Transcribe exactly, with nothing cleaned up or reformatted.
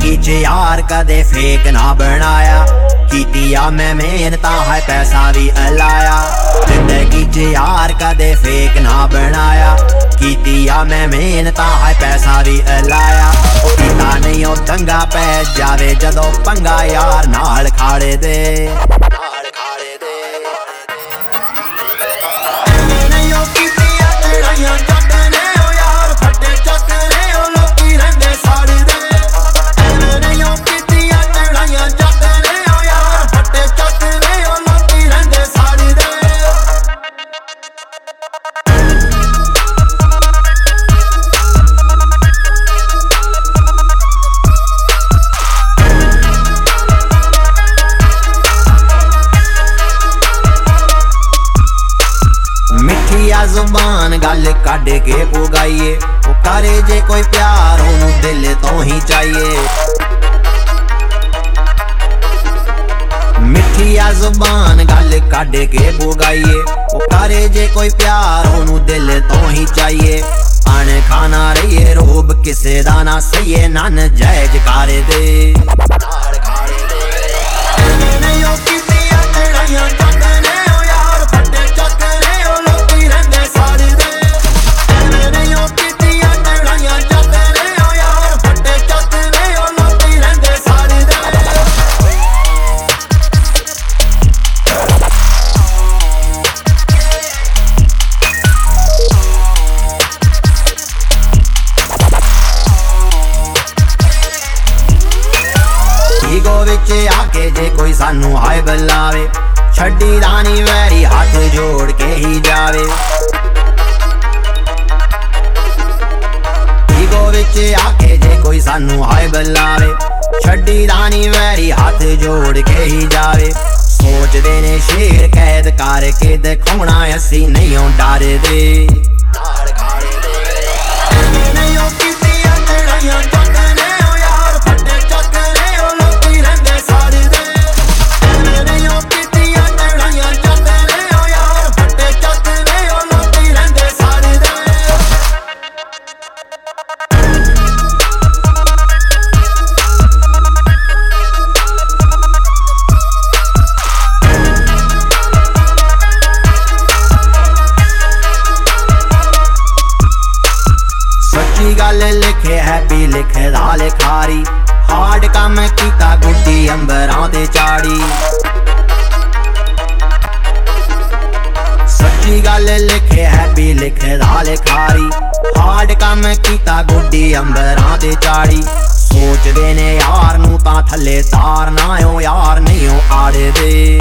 जिंदगी च यार कदे फेक ना बनाया, कीतिया मैं मेहनता है पैसा भी अलाया। जिंदगी च यार कदे फेक ना बनाया, कीतिया मैं मेहनता है पैसा भी अलाया। कीता नहीं ओ दंगा पै जावे जदों पंगा यार नाल खाड़े दे। जुबान गल कढ़ के पुगाइए, वो करे जे कोई प्यार ओनू दिल तो ही चाहिए। मिठिया जुबान गल कढ़ के पुगाइए, वो करे जे कोई प्यार ओनू दिल तो ही चाहिए। अन खाना रहिए रोब किसे दा ना सही, नन जायज कर दे। ईगो विच आके जे कोई सानू हाय बुलावे, छड्डी रानी वैरी हाथ जोड़ के ही जावे। ईगो विच आके जे कोई सानू हाय बुलावे, छड्डी रानी वैरी हाथ जोड़ के ही जावे। सोचदे ने शेर कैद करके दिखाउणा, असी नहीं डरदे। गल लिखे है भी लिखे दा लिखारी, हार्ड कम कीता गुड्डी अंबरां ते चाड़ी। सच्ची गल लिखे है भी लिखे दा लिखारी, हार्ड कम कीता गुड्डी अंबरां ते चाड़ी। सोचदे ने यार नू तां थल्ले तार ना ओ यार नहीं ओ आड़े दे।